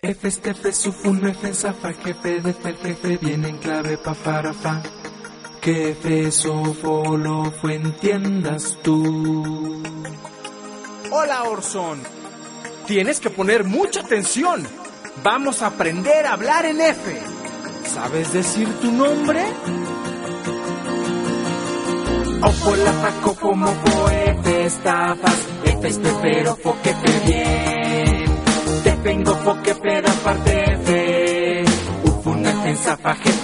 F, F, sufun, F, zafa, jefe, de jefe, viene en clave, pa, para, fa. Que F, sofo, lo fue, entiendas tú. Hola, Orson. Tienes que poner mucha atención. Vamos a aprender a hablar en F. ¿Sabes decir tu nombre? Ofo, la, fa, cofo, mofo, F, estafas, F, pero, fo, que te bien. Te vengo, fo, que peda, parte F. Ufuna, zafa,